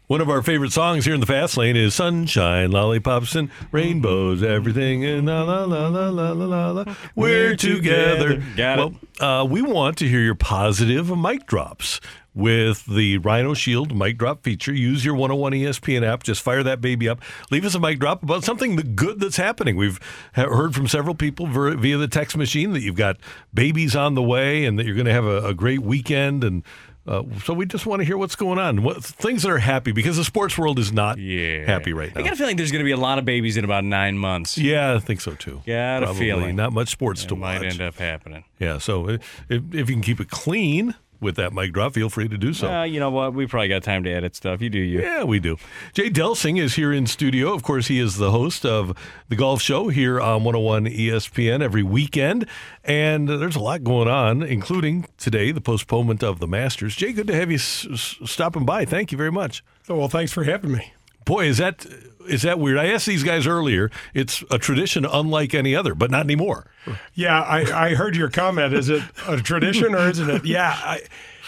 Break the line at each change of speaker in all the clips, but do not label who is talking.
One of our favorite songs here in the Fast Lane is Sunshine, Lollipops, and Rainbows, everything, and la la la la la la la. We're together.
Got it.
Well, we want to hear your positive mic drops with the Rhino Shield mic drop feature. Use your 101 ESPN app. Just fire that baby up. Leave us a mic drop about something good that's happening. We've heard from several people via the text machine that you've got babies on the way and that you're going to have a great weekend. And so we just want to hear what's going on, things that are happy, because the sports world is not happy right now.
I got a feeling there's going to be a lot of babies in about 9 months.
Yeah, I think so too.
Got a feeling.
Not much sports to watch.
Might end up happening.
Yeah, so if you can keep it clean with that mic drop, feel free to do so.
You know what? We probably got time to edit stuff. You do you.
Yeah, we do. Jay Delsing is here in studio. Of course, he is the host of The Golf Show here on 101 ESPN every weekend. And there's a lot going on, including today, the postponement of the Masters. Jay, good to have you stopping by. Thank you very much.
Oh, well, thanks for having me.
Boy, is that weird. I asked these guys earlier. It's a tradition unlike any other, but not anymore.
Yeah, I heard your comment. Is it a tradition or isn't it? Yeah,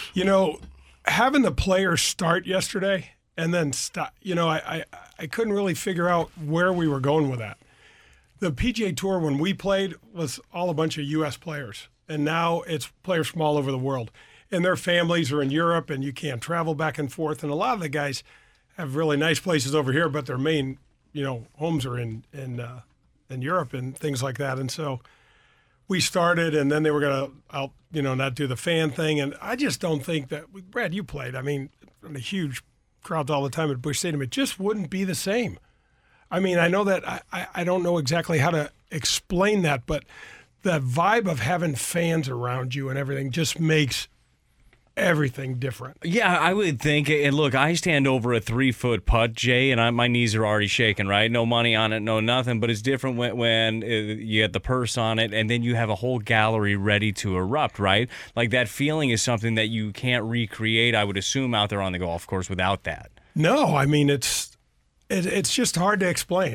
having the players start yesterday and then stop, I couldn't really figure out where we were going with that. The PGA Tour, when we played, was all a bunch of U.S. players, and now it's players from all over the world. And their families are in Europe, and you can't travel back and forth. And a lot of the guys have really nice places over here, but their main, homes are in Europe and things like that. And so we started, and then they were going to not do the fan thing. And I just don't think that, Brad, you played. I mean, in a huge crowd all the time at Busch Stadium. It just wouldn't be the same. I mean, I know that I don't know exactly how to explain that, but the vibe of having fans around you and everything just makes everything different.
Yeah, I would think. And look, I stand over a 3-foot putt, Jay, and my knees are already shaking, right? No money on it, no nothing. But it's different when you get the purse on it, and then you have a whole gallery ready to erupt, right? Like, that feeling is something that you can't recreate, I would assume, out there on the golf course without that.
No, I mean, it's just hard to explain.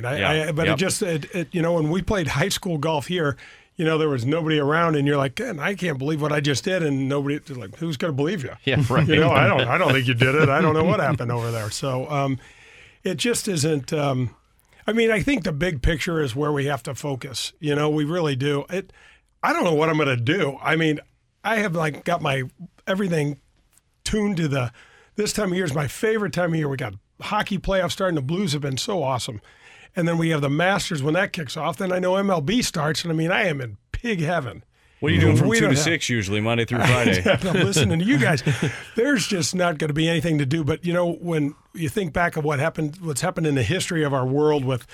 When we played high school golf here, there was nobody around, and you're like, man, I can't believe what I just did, and nobody, like, who's going to believe you?
Yeah, right.
I don't think you did it. I don't know what happened over there. So it just isn't. I think the big picture is where we have to focus. We really do. I don't know what I'm going to do. I mean, I have got my everything tuned to this time of year is my favorite time of year. We got hockey playoffs starting. The Blues have been so awesome. And then we have the Masters when that kicks off. Then I know MLB starts, and I am in pig heaven.
What are you doing from 2 to 6 usually, Monday through Friday?
I'm listening to you guys. There's just not going to be anything to do. But, when you think back of what's happened in the history of our world with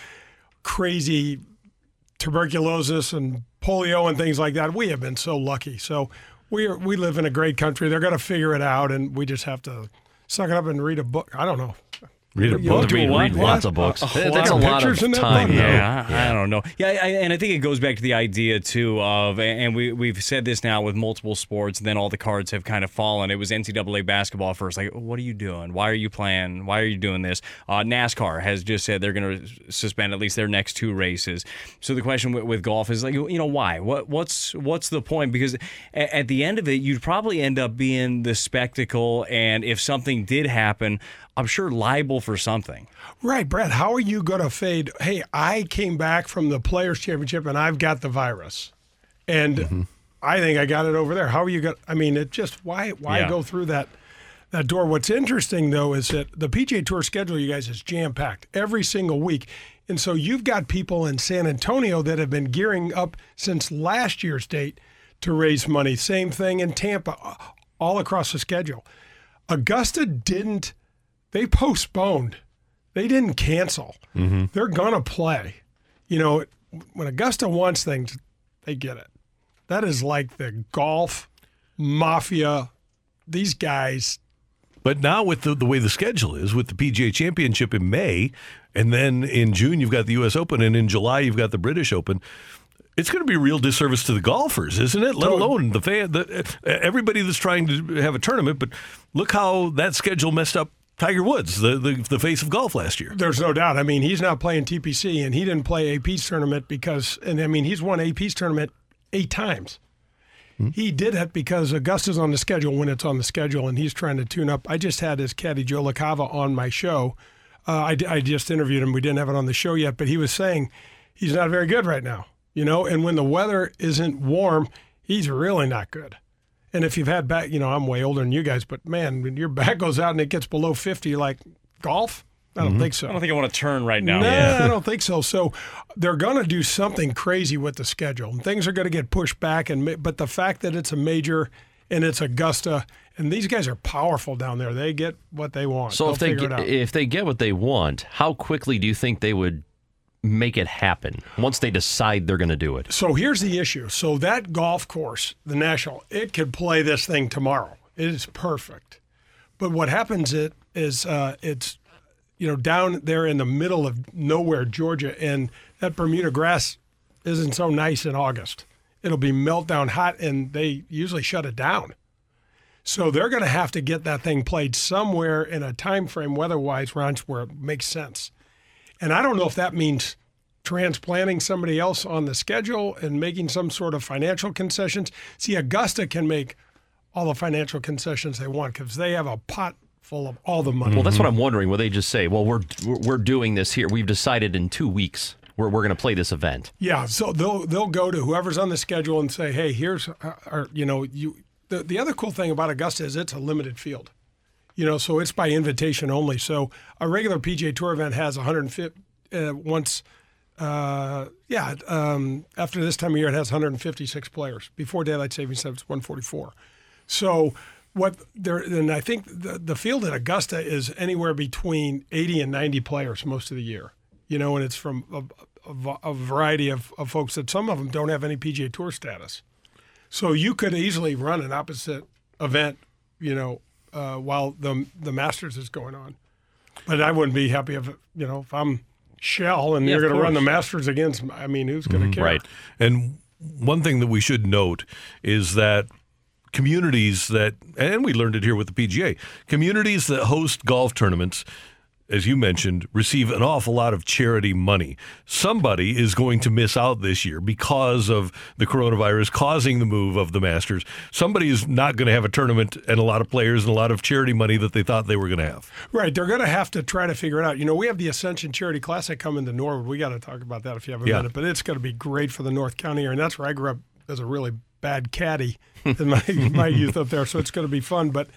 crazy tuberculosis and polio and things like that, we have been so lucky. So we live in a great country. They're going to figure it out, and we just have to suck it up and read a book. I don't know.
Read a book.
Read lots of books. That's a lot of time.
I don't know. Yeah, and I think it goes back to the idea, too, of, and we've said this now with multiple sports, and then all the cards have kind of fallen. It was NCAA basketball first. Like, what are you doing? Why are you playing? Why are you doing this? NASCAR has just said they're going to suspend at least their next 2 races. So the question with golf is, why? What's the point? Because at the end of it, you'd probably end up being the spectacle, and if something did happen, I'm sure liable for something.
Right, Brad. How are you going to fade? Hey, I came back from the Players' Championship and I've got the virus, and I think I got it over there. How are you going? It just why go through that door? What's interesting though is that the PGA Tour schedule, you guys, is jam packed every single week, and so you've got people in San Antonio that have been gearing up since last year's date to raise money. Same thing in Tampa, all across the schedule. Augusta didn't. They postponed. They didn't cancel. They're going to play. When Augusta wants things, they get it. That is like the golf mafia, these guys.
But now with the way the schedule is, with the PGA Championship in May, and then in June you've got the U.S. Open, and in July you've got the British Open, it's going to be a real disservice to the golfers, isn't it? Let alone the fan, everybody that's trying to have a tournament. But look how that schedule messed up Tiger Woods, the face of golf last year.
There's no doubt. He's not playing TPC, and he didn't play AP's tournament he's won AP's tournament 8 times. He did it because Augusta's on the schedule when it's on the schedule, and he's trying to tune up. I just had his caddy, Joe LaCava, on my show. I just interviewed him. We didn't have it on the show yet, but he was saying he's not very good right now, and when the weather isn't warm, he's really not good. And if you've had back, I'm way older than you guys, but man, when your back goes out and it gets below 50, like golf, I don't think so.
I don't think I want to turn right now.
No, I don't think so. So they're going to do something crazy with the schedule. And things are going to get pushed back. But the fact that it's a major and it's Augusta, and these guys are powerful down there. They get what they want.
So if they get what they want, how quickly do you think they would make it happen once they decide they're going to do it?
So here's the issue. So that golf course, the National, it could play this thing tomorrow. It is perfect. But what happens is it's down there in the middle of nowhere, Georgia, and that Bermuda grass isn't so nice in August. It'll be meltdown hot, and they usually shut it down. So they're going to have to get that thing played somewhere in a time frame, weather-wise, Ronch, where it makes sense. And I don't know if that means transplanting somebody else on the schedule and making some sort of financial concessions. See, Augusta can make all the financial concessions they want because they have a pot full of all the money.
Well, that's what I'm wondering. Will they just say, well, we're doing this here. We've decided in 2 weeks we're going to play this event.
Yeah, so they'll go to whoever's on the schedule and say, hey, here's the other cool thing about Augusta is it's a limited field. So it's by invitation only. So a regular PGA Tour event has 150 after this time of year it has 156 players. Before daylight savings time it's 144. So and I think the field at Augusta is anywhere between 80 and 90 players most of the year, and it's from a variety of folks that some of them don't have any PGA Tour status. So you could easily run an opposite event, while the Masters is going on. But I wouldn't be happy if I'm Shell and you're going to run the Masters against, who's going to care?
Right. And one thing that we should note is that communities that, and we learned it here with the PGA, communities that host golf tournaments, as you mentioned, receive an awful lot of charity money. Somebody is going to miss out this year because of the coronavirus causing the move of the Masters. Somebody is not going to have a tournament and a lot of players and a lot of charity money that they thought they were going to have.
Right. They're going to have to try to figure it out. We have the Ascension Charity Classic coming to Norwood. We got to talk about that if you have a minute. But it's going to be great for the North County area. And that's where I grew up as a really bad caddy in my youth up there. So it's going to be fun. But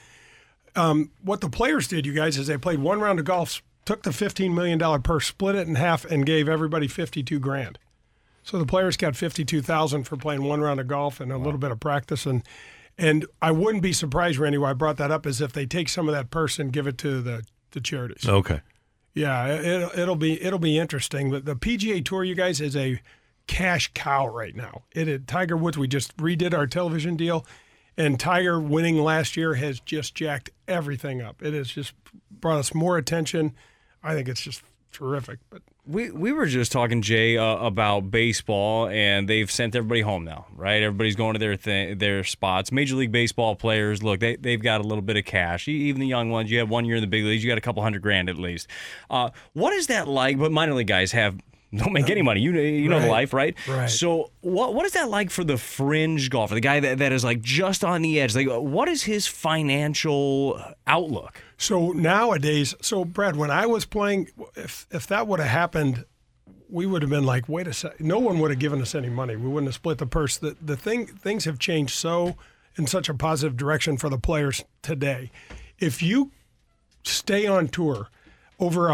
what the players did, you guys, is they played one round of golf, took the $15 million purse, split it in half, and gave everybody $52,000. So the players got $52,000 for playing one round of golf and a little bit of practice. And I wouldn't be surprised, Randy, why I brought that up, is if they take some of that purse and give it to the charities.
Okay.
Yeah, it'll be interesting. But the PGA Tour, you guys, is a cash cow right now. Tiger Woods, we just redid our television deal, and Tiger winning last year has just jacked everything up. It has just brought us more attention. I think it's just terrific. But
we were just talking, Jay, about baseball, and they've sent everybody home now, right? Everybody's going to their spots. Major League Baseball players, look, they've got a little bit of cash. Even the young ones, you have 1 year in the big leagues, you got a couple $100,000 at least. What is that like? But minor league guys don't make any money. You know the life, right?
Right.
So what is that like for the fringe golfer, the guy that is like just on the edge? Like, what is his financial outlook?
So nowadays, Brad, when I was playing, if that would have happened, we would have been like, wait a second. No one would have given us any money. We wouldn't have split the purse. Things have changed in such a positive direction for the players today. If you stay on tour, over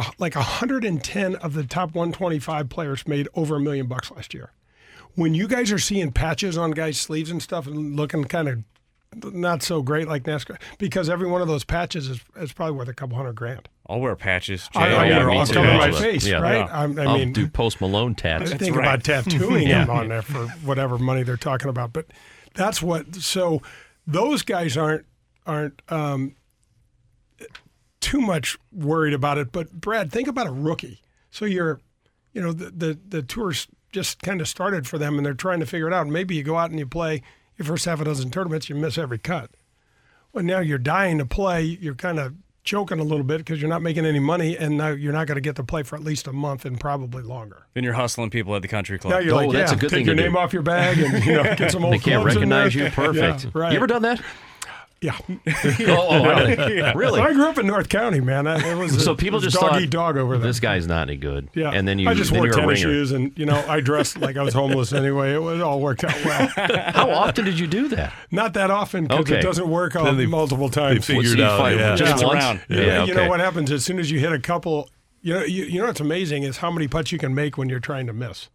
110 of the top 125 players made over $1 million last year. When you guys are seeing patches on guys' sleeves and stuff and looking kind of not so great like NASCAR, because every one of those patches is probably worth a couple $100,000.
I'll wear patches. Jay.
I'll cover my face, right?
Yeah. I'll do Post Malone tats.
I think about tattooing them on there for whatever money they're talking about. But that's what. So those guys aren't too much worried about it. But Brad, think about a rookie. So the tour's just kind of started for them, and they're trying to figure it out. And maybe you go out and you play your first half a dozen tournaments, you miss every cut. Well, now you're dying to play. You're kind of choking a little bit because you're not making any money, and now you're not going to get to play for at least a month and probably longer.
Then you're hustling people at the country club.
Now you're like,
that's a good
take
thing
your
to
name
do.
off your bag and get some old
They can't
clothes in
recognize
there.
you. Perfect.
Yeah, right.
You ever done that?
Yeah.
Really?
So I grew up in North County, man. It was
So people
it was
just
dog
thought
eat dog over there.
this guy's not any good.
Yeah.
And then
I just
then
wore
you're a
tennis
ringer.
shoes, and I dressed like I was homeless anyway. It all worked out well.
How often did you do that?
Not that often because
Okay.
it doesn't work
Then they-
multiple times.
they figured
So you
out,
fight
yeah.
just
Yeah.
once?
Around.
Yeah,
You
okay.
know what happens as soon as you hit a couple. You know what's amazing is how many putts you can make when you're trying to miss.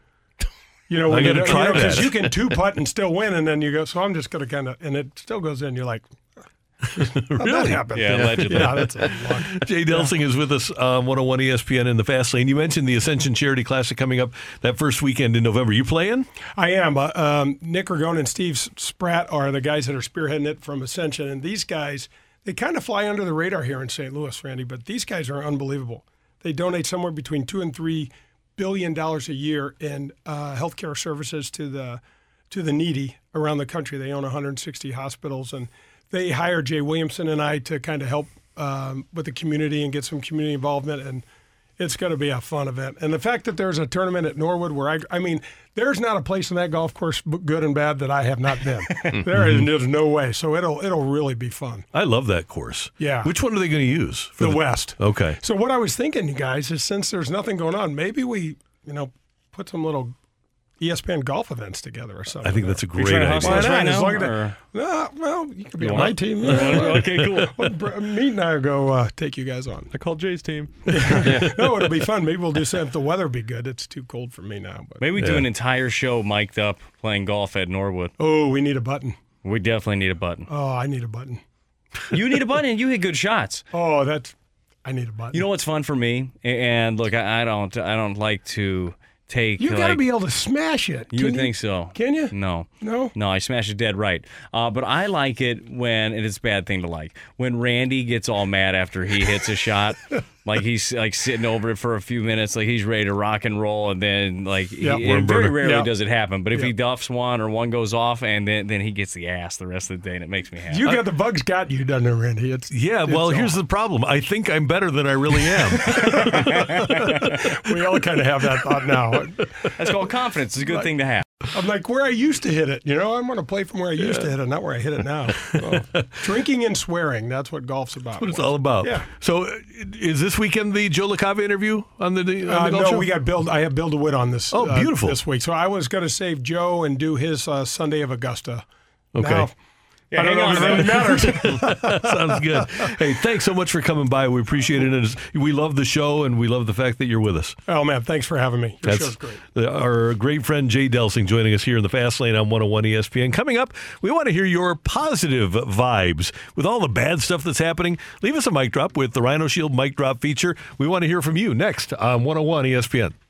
When
I gotta try that.
because you can 2-putt and still win, and then you go. So I'm just gonna kind of, and it still goes in. You're like, how'd that happen?
Yeah, allegedly.
Yeah, that's a luck.
Jay Delsing is with us on 101 ESPN in the Fast Lane. You mentioned the Ascension Charity Classic coming up that first weekend in November. You playing?
I am. Nick Ragone and Steve Spratt are the guys that are spearheading it from Ascension. And these guys, they kind of fly under the radar here in St. Louis, Randy, but these guys are unbelievable. They donate somewhere between $2 and $3 billion a year in healthcare services to the needy around the country. They own 160 hospitals, and they hired Jay Williamson and I to kind of help with the community and get some community involvement, and it's going to be a fun event. And the fact that there's a tournament at Norwood where I mean, there's not a place in that golf course, good and bad, that I have not been. There's no way. So it'll really be fun.
I love that course.
Yeah.
Which one are they going to use? For
The West.
Okay.
So what I was thinking, you guys, is since there's nothing going on, maybe we, put some little ESPN golf events together or something.
I think that's a
You
great
trying to
idea.
hustle
Why
us
not?
right
As
now?
long as
or-
well, you could be
You
on
want?
my team.
Okay, cool.
Meet and I will go take you guys on.
I called Jay's team.
No, it'll be fun. Maybe we'll do something if the weather be good. It's too cold for me now. But
Maybe we do an entire show mic'd up playing golf at Norwood.
oh, we need a button.
We definitely need a button.
Oh, I need a button.
You need a button, and you hit good shots.
Oh, I need a button.
You know what's fun for me? And look, I don't like to take.
You got to
like,
be able to smash it.
You would think so.
Can you?
No.
No?
No, I smash it dead right. But I like it when, and it's a bad thing to like, when Randy gets all mad after he hits a shot. Like he's like sitting over it for a few minutes, like he's ready to rock and roll, and then like
Yep.
and very rarely
Yep.
does it happen. But if he
Yep.
duffs one or one goes off, and then he gets the ass the rest of the day, and it makes me happy.
You got the bugs got you, doesn't it, Randy?
Yeah, well, here's the problem. I think I'm better than I really am.
We all kind of have that thought now.
That's called confidence. It's a good thing to have.
I'm like where I used to hit it. I'm going to play from where I used to hit it, not where I hit it now. Well, drinking and swearing, that's what golf's about.
What it's all about.
Yeah.
So, is this weekend the Joe LaCava interview on the golf
No,
show?
we got Bill. I have Bill DeWitt on this.
Oh, beautiful.
This week. So I was going to save Joe and do his Sunday of Augusta.
Okay.
Now, I don't know if it really matters.
Sounds good. Hey, thanks so much for coming by. We appreciate it. And we love the show, and we love the fact that you're with us.
Oh man, thanks for having me. Your show's great.
Our great friend Jay Delsing joining us here in the Fast Lane on 101 ESPN. Coming up, we want to hear your positive vibes with all the bad stuff that's happening. Leave us a mic drop with the Rhino Shield mic drop feature. We want to hear from you next on 101 ESPN.